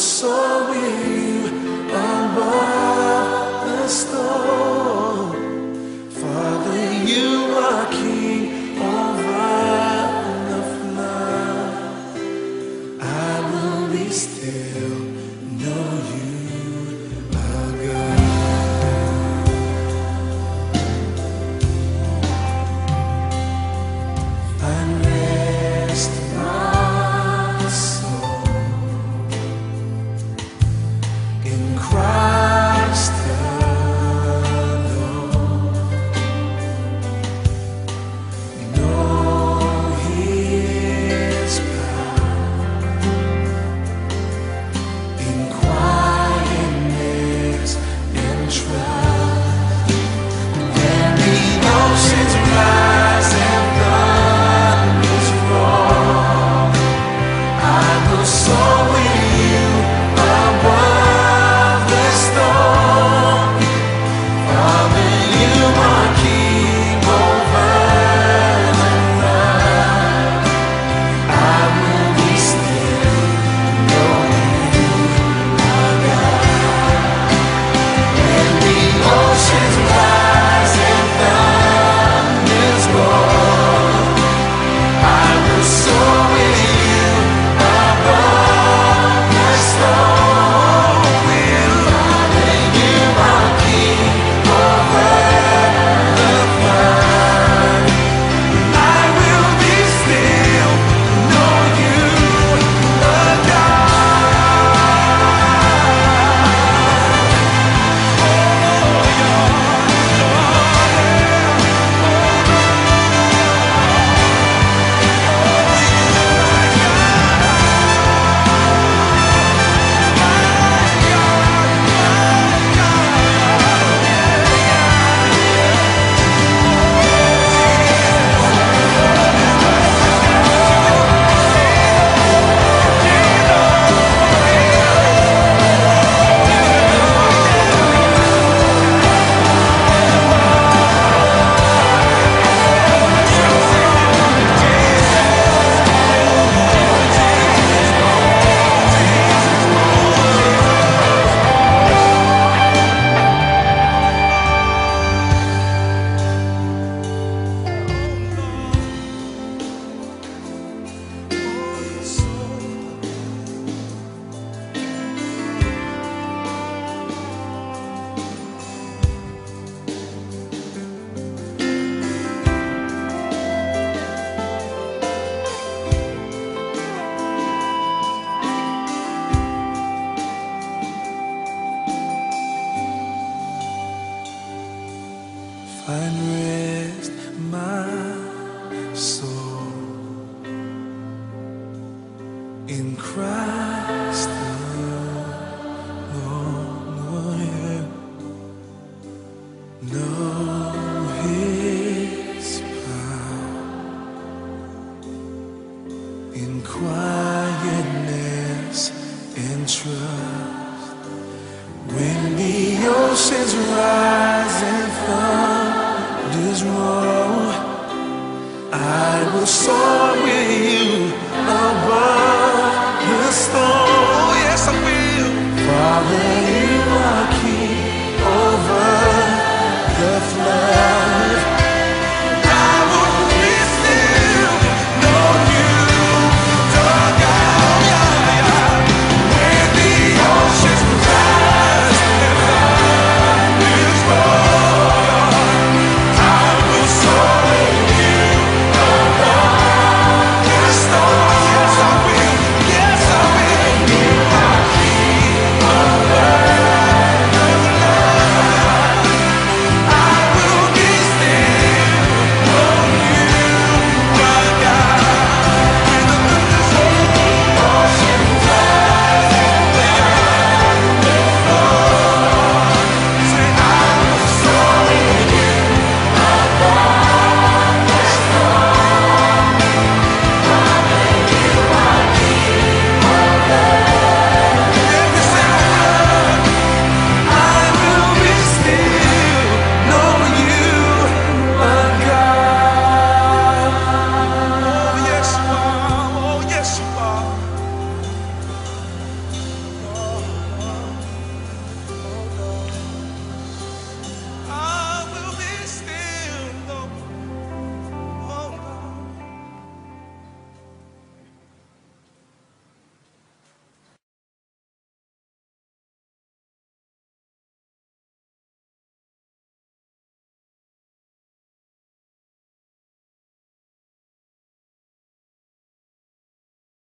soar with you above the storm. Father, you are king over the flood. I will be still, know you are God. Find rest in my soul in Christ alone. Know His power in quietness and trust. When the oceans rise and thunders roar, I will soar with you above the storm. Father, you are king over the night. I will be still, know you are God. When the oceans rise and thunders roar, I will soar with you above the storm. Father, you are king over the flood. I will be still, know you are find rest, my soul in Christ alone. Know His power in quietness and trust. When the oceans rise and thunders roar, I will soar with you